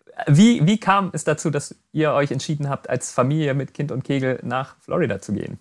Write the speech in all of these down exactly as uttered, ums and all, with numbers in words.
Wie, wie kam es dazu, dass ihr euch entschieden habt, als Familie mit Kind und Kegel nach Florida zu gehen?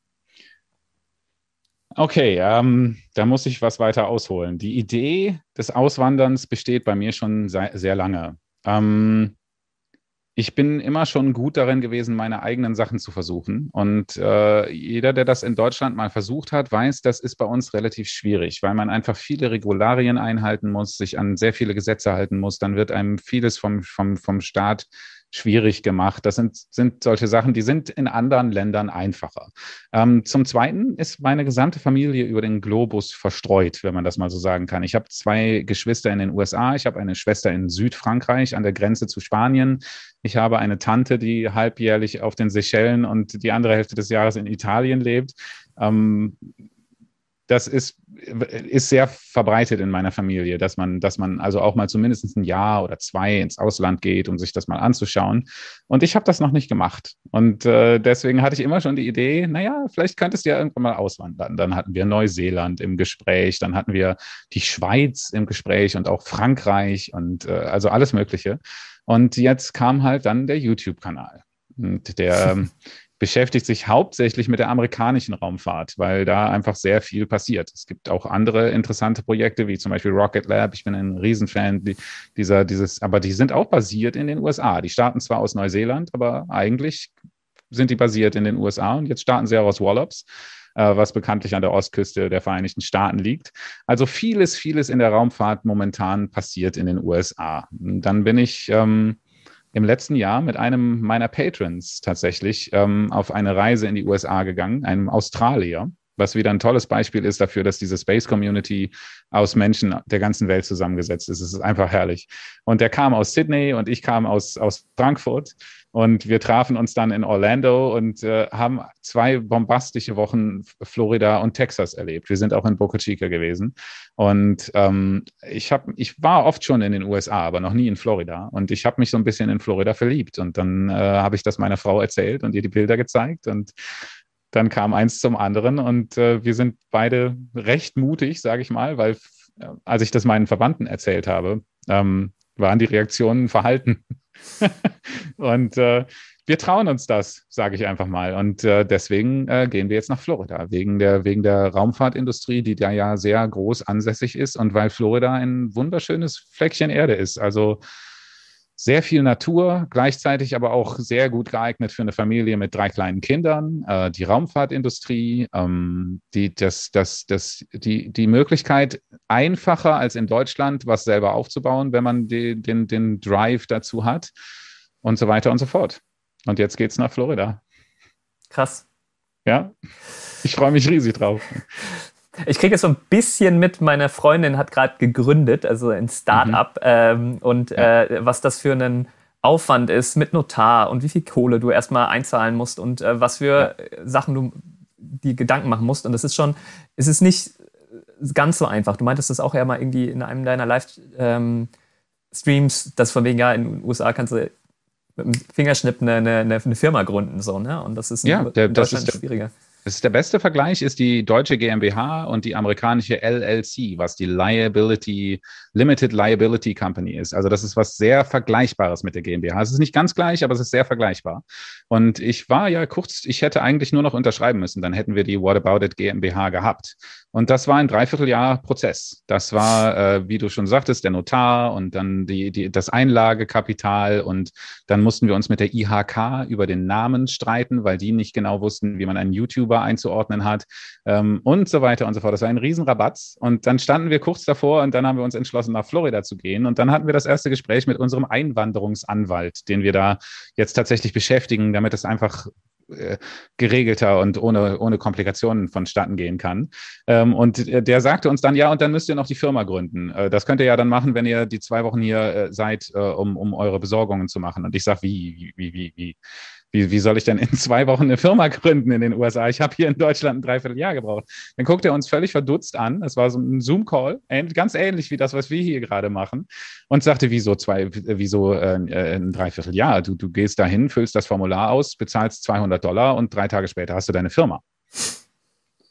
Okay, ähm, da muss ich was weiter ausholen. Die Idee des Auswanderns besteht bei mir schon sehr, sehr lange. Ähm, Ich bin immer schon gut darin gewesen, meine eigenen Sachen zu versuchen. Und äh, jeder, der das in Deutschland mal versucht hat, weiß, das ist bei uns relativ schwierig, weil man einfach viele Regularien einhalten muss, sich an sehr viele Gesetze halten muss. Dann wird einem vieles vom, vom, vom Staat schwierig gemacht. Das sind, sind solche Sachen, die sind in anderen Ländern einfacher. Ähm, zum Zweiten ist meine gesamte Familie über den Globus verstreut, wenn man das mal so sagen kann. Ich habe zwei Geschwister in den U S A, ich habe eine Schwester in Südfrankreich an der Grenze zu Spanien. Ich habe eine Tante, die halbjährlich auf den Seychellen und die andere Hälfte des Jahres in Italien lebt. Ähm, das ist, ist sehr verbreitet in meiner Familie, dass man, dass man also auch mal zumindest ein Jahr oder zwei ins Ausland geht, um sich das mal anzuschauen. Und ich habe das noch nicht gemacht. Und äh, deswegen hatte ich immer schon die Idee, naja, vielleicht könntest du ja irgendwann mal auswandern. Dann hatten wir Neuseeland im Gespräch, dann hatten wir die Schweiz im Gespräch und auch Frankreich und äh, also alles Mögliche. Und jetzt kam halt dann der YouTube-Kanal. Und der beschäftigt sich hauptsächlich mit der amerikanischen Raumfahrt, weil da einfach sehr viel passiert. Es gibt auch andere interessante Projekte, wie zum Beispiel Rocket Lab. Ich bin ein Riesenfan dieser, dieses, aber die sind auch basiert in den U S A. Die starten zwar aus Neuseeland, aber eigentlich sind die basiert in den U S A und jetzt starten sie auch aus Wallops, was bekanntlich an der Ostküste der Vereinigten Staaten liegt. Also vieles, vieles in der Raumfahrt momentan passiert in den U S A. Dann bin ich ähm, im letzten Jahr mit einem meiner Patrons tatsächlich ähm, auf eine Reise in die U S A gegangen, einem Australier, was wieder ein tolles Beispiel ist dafür, dass diese Space Community aus Menschen der ganzen Welt zusammengesetzt ist. Es ist einfach herrlich. Und der kam aus Sydney und ich kam aus, aus Frankfurt. Und wir trafen uns dann in Orlando und äh, haben zwei bombastische Wochen Florida und Texas erlebt. Wir sind auch in Boca Chica gewesen. Und ähm, ich, hab, ich war oft schon in den U S A, aber noch nie in Florida. Und ich habe mich so ein bisschen in Florida verliebt. Und dann äh, habe ich das meiner Frau erzählt und ihr die Bilder gezeigt. Und dann kam eins zum anderen. Und äh, wir sind beide recht mutig, sage ich mal, weil äh, als ich das meinen Verwandten erzählt habe, ähm, waren die Reaktionen verhalten. Und äh, wir trauen uns das, sage ich einfach mal. Und äh, deswegen äh, gehen wir jetzt nach Florida, wegen der, wegen der Raumfahrtindustrie, die da ja sehr groß ansässig ist und weil Florida ein wunderschönes Fleckchen Erde ist. Also sehr viel Natur, gleichzeitig aber auch sehr gut geeignet für eine Familie mit drei kleinen Kindern. Äh, die Raumfahrtindustrie, ähm, die, das, das, das, die, die Möglichkeit, einfacher als in Deutschland was selber aufzubauen, wenn man die, den, den Drive dazu hat und so weiter und so fort. Und jetzt geht's nach Florida. Krass. Ja, ich freue mich riesig drauf. Ich kriege es so ein bisschen mit, meine Freundin hat gerade gegründet, also ein Mhm. Start-up, ähm, und Ja, äh, was das für einen Aufwand ist mit Notar und wie viel Kohle du erstmal einzahlen musst und äh, was ja, für Sachen du die Gedanken machen musst. Und das ist schon, es ist nicht ganz so einfach. Du meintest das auch ja mal irgendwie in einem deiner Live-Streams, dass von wegen, ja, in den U S A kannst du mit dem Fingerschnipp eine, eine, eine Firma gründen, so, ne? Und das ist ja in, der, in das Deutschland ist der, schwieriger. Das ist der beste Vergleich, ist die deutsche GmbH und die amerikanische L L C, was die Liability, Limited Liability Company ist. Also das ist was sehr Vergleichbares mit der GmbH. Es ist nicht ganz gleich, aber es ist sehr vergleichbar. Und ich war ja kurz, ich hätte eigentlich nur noch unterschreiben müssen, dann hätten wir die What About It GmbH gehabt. Und das war ein Dreivierteljahr Prozess. Das war, äh, wie du schon sagtest, der Notar und dann die, die, das Einlagekapital und dann mussten wir uns mit der I H K über den Namen streiten, weil die nicht genau wussten, wie man einen YouTuber einzuordnen hat ähm, und so weiter und so fort. Das war ein Riesenrabatz. Und dann standen wir kurz davor und dann haben wir uns entschlossen, nach Florida zu gehen. Und dann hatten wir das erste Gespräch mit unserem Einwanderungsanwalt, den wir da jetzt tatsächlich beschäftigen, damit es einfach äh, geregelter und ohne, ohne Komplikationen vonstatten gehen kann. Ähm, und der sagte uns dann, ja, und dann müsst ihr noch die Firma gründen. Äh, das könnt ihr ja dann machen, wenn ihr die zwei Wochen hier äh, seid, äh, um, um eure Besorgungen zu machen. Und ich sage, wie, wie, wie, wie, wie, wie soll ich denn in zwei Wochen eine Firma gründen in den U S A? Ich habe hier in Deutschland ein Dreivierteljahr gebraucht. Dann guckt er uns völlig verdutzt an. Es war so ein Zoom-Call, ganz ähnlich wie das, was wir hier gerade machen. Und sagte, wieso zwei, wieso äh, ein Dreivierteljahr? Du, du gehst dahin, füllst das Formular aus, bezahlst zweihundert Dollar und drei Tage später hast du deine Firma.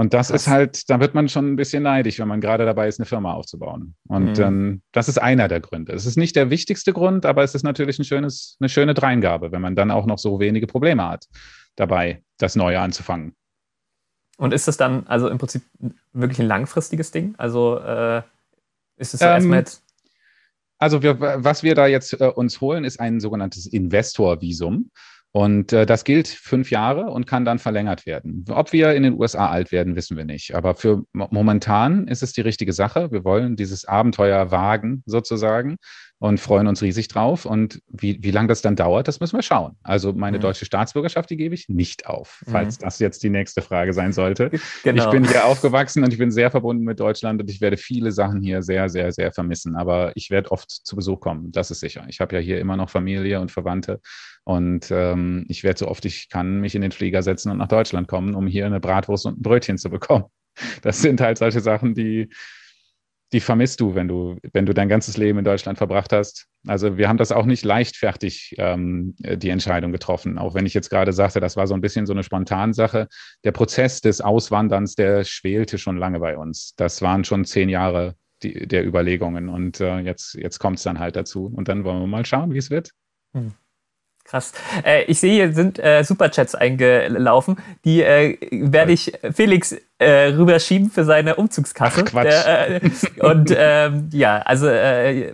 Und das Krass. ist halt, da wird man schon ein bisschen neidisch, wenn man gerade dabei ist, eine Firma aufzubauen. Und Mhm. ähm, das ist einer der Gründe. Es ist nicht der wichtigste Grund, aber es ist natürlich ein schönes, eine schöne Dreingabe, wenn man dann auch noch so wenige Probleme hat, dabei das Neue anzufangen. Und ist das dann also im Prinzip wirklich ein langfristiges Ding? Also äh, ist es so erstmal Ähm, jetzt. Also wir, was wir da jetzt äh, uns holen, ist ein sogenanntes Investor-Visum. Und äh, das gilt fünf Jahre und kann dann verlängert werden. Ob wir in den U S A alt werden, wissen wir nicht. Aber für momentan ist es die richtige Sache. Wir wollen dieses Abenteuer wagen, sozusagen, und freuen uns riesig drauf. Und wie, wie lange das dann dauert, das müssen wir schauen. Also meine Mhm. deutsche Staatsbürgerschaft, die gebe ich nicht auf, Mhm. falls das jetzt die nächste Frage sein sollte. Ich Genau. bin hier aufgewachsen und ich bin sehr verbunden mit Deutschland und ich werde viele Sachen hier sehr, sehr, sehr vermissen. Aber ich werde oft zu Besuch kommen, das ist sicher. Ich habe ja hier immer noch Familie und Verwandte und ähm, ich werde so oft ich kann mich in den Flieger setzen und nach Deutschland kommen, um hier eine Bratwurst und ein Brötchen zu bekommen. Das sind halt solche Sachen, die, die vermisst du, wenn du, wenn du dein ganzes Leben in Deutschland verbracht hast. Also wir haben das auch nicht leichtfertig, ähm, die Entscheidung getroffen. Auch wenn ich jetzt gerade sagte, das war so ein bisschen so eine Spontansache. Der Prozess des Auswanderns, der schwelte schon lange bei uns. Das waren schon zehn Jahre die, der Überlegungen und äh, jetzt, jetzt kommt es dann halt dazu. Und dann wollen wir mal schauen, wie es wird. Hm. Krass. Äh, ich sehe, hier sind äh, Superchats eingelaufen. Die äh, werde ich Felix äh, rüberschieben für seine Umzugskasse. Ach, Quatsch. Der, äh, und ähm, ja, also äh,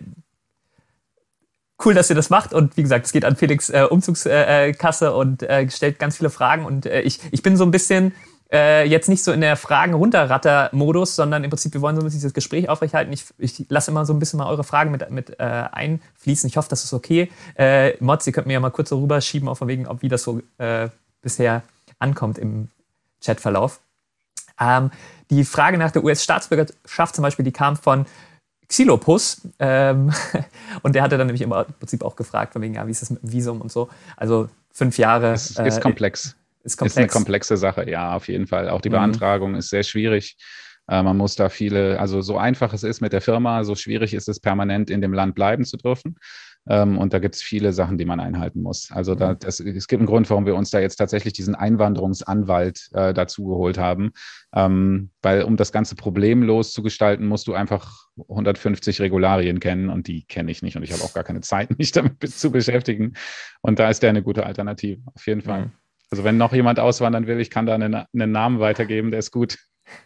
cool, dass ihr das macht. Und wie gesagt, es geht an Felix äh, Umzugskasse und äh, stellt ganz viele Fragen. Und äh, ich, ich bin so ein bisschen äh, jetzt nicht so in der Fragen-Runterratter-Modus, sondern im Prinzip, wir wollen so ein bisschen dieses Gespräch aufrechterhalten. Ich, ich lasse immer so ein bisschen mal eure Fragen mit, mit äh, einfließen. Ich hoffe, das ist okay. Äh, Mods, ihr könnt mir ja mal kurz so rüberschieben, auch von wegen, ob wie das so äh, bisher ankommt im Chatverlauf. Ähm, die Frage nach der U S-Staatsbürgerschaft zum Beispiel, die kam von Xylopus. Ähm, und der hatte dann nämlich im Prinzip auch gefragt, von wegen, ja, wie ist das mit dem Visum und so. Also fünf Jahre. Es ist äh, komplex. Ist komplex. Ist eine komplexe Sache, ja, auf jeden Fall. Auch die Beantragung mhm. ist sehr schwierig. Äh, man muss da viele, also so einfach es ist mit der Firma, so schwierig ist es, permanent in dem Land bleiben zu dürfen. Ähm, und da gibt es viele Sachen, die man einhalten muss. Also da, das, es gibt einen Grund, warum wir uns da jetzt tatsächlich diesen Einwanderungsanwalt äh, dazu geholt haben. Ähm, weil um das ganze problemlos zu gestalten, musst du einfach hundertfünfzig Regularien kennen und die kenne ich nicht und ich habe auch gar keine Zeit, mich damit zu beschäftigen. Und da ist der eine gute Alternative, auf jeden Fall. Mhm. Also wenn noch jemand auswandern will, ich kann da einen, einen Namen weitergeben, der ist gut.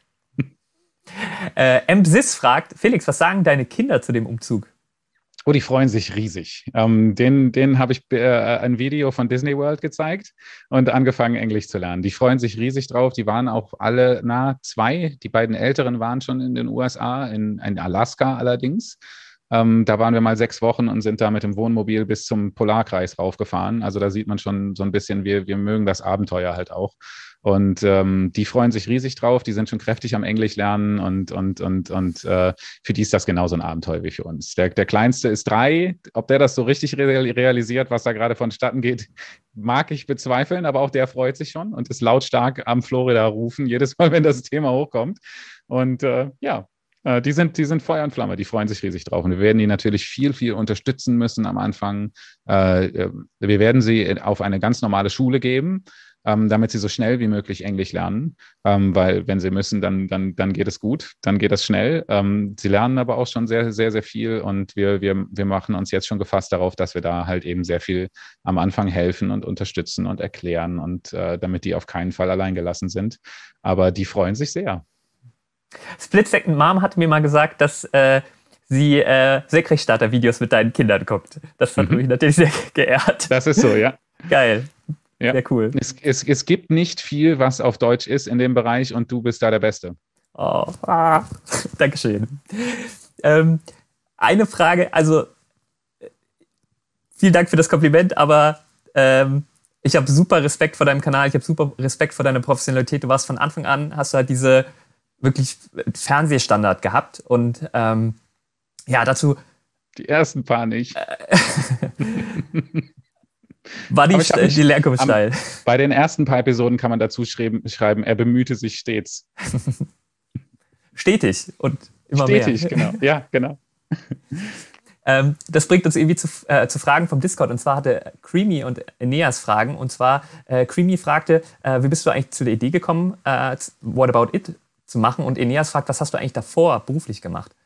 Äh, M. Sis fragt, Felix, was sagen deine Kinder zu dem Umzug? Oh, die freuen sich riesig. Ähm, denen denen habe ich äh, ein Video von Disney World gezeigt und angefangen, Englisch zu lernen. Die freuen sich riesig drauf. Die waren auch alle, na, zwei. Die beiden Älteren waren schon in den U S A, in, in Alaska allerdings. Ähm, da waren wir mal sechs Wochen und sind da mit dem Wohnmobil bis zum Polarkreis raufgefahren. Also da sieht man schon so ein bisschen, wir, wir mögen das Abenteuer halt auch. Und ähm, die freuen sich riesig drauf, die sind schon kräftig am Englisch lernen und, und, und, und äh, für die ist das genauso ein Abenteuer wie für uns. Der, der Kleinste ist drei, ob der das so richtig realisiert, was da gerade vonstatten geht, mag ich bezweifeln, aber auch der freut sich schon und ist lautstark am Florida rufen, jedes Mal, wenn das Thema hochkommt. Und äh, ja, die sind, die sind Feuer und Flamme, die freuen sich riesig drauf. Und wir werden die natürlich viel, viel unterstützen müssen am Anfang. Wir werden sie auf eine ganz normale Schule geben, damit sie so schnell wie möglich Englisch lernen. Weil wenn sie müssen, dann, dann, dann geht es gut, dann geht es schnell. Sie lernen aber auch schon sehr, sehr, sehr viel. Und wir, wir, wir machen uns jetzt schon gefasst darauf, dass wir da halt eben sehr viel am Anfang helfen und unterstützen und erklären. Und damit die auf keinen Fall alleingelassen sind. Aber die freuen sich sehr. Split Second Mom hat mir mal gesagt, dass äh, sie äh, Senkrechtstarter-Videos mit deinen Kindern guckt. Das hat mhm. mich natürlich sehr geehrt. Das ist so, ja. Geil. Ja. Sehr cool. Es, es, es gibt nicht viel, was auf Deutsch ist in dem Bereich und du bist da der Beste. Oh, ah. Dankeschön. Ähm, eine Frage, also vielen Dank für das Kompliment, aber ähm, ich habe super Respekt vor deinem Kanal, ich habe super Respekt vor deiner Professionalität. Du warst von Anfang an, hast du halt diese wirklich Fernsehstandard gehabt und ähm, ja, dazu... Die ersten paar nicht. War die, st- die Lernkurve steil. Bei den ersten paar Episoden kann man dazu schreiben, schreiben er bemühte sich stets. Stetig und immer Stetig, mehr. genau. Ja, genau. Ähm, das bringt uns irgendwie zu, äh, zu Fragen vom Discord. Und zwar hatte Creamy und Eneas Fragen. Und zwar, äh, Creamy fragte, äh, wie bist du eigentlich zu der Idee gekommen, äh, What About It zu machen? Und Eneas fragt, was hast du eigentlich davor beruflich gemacht?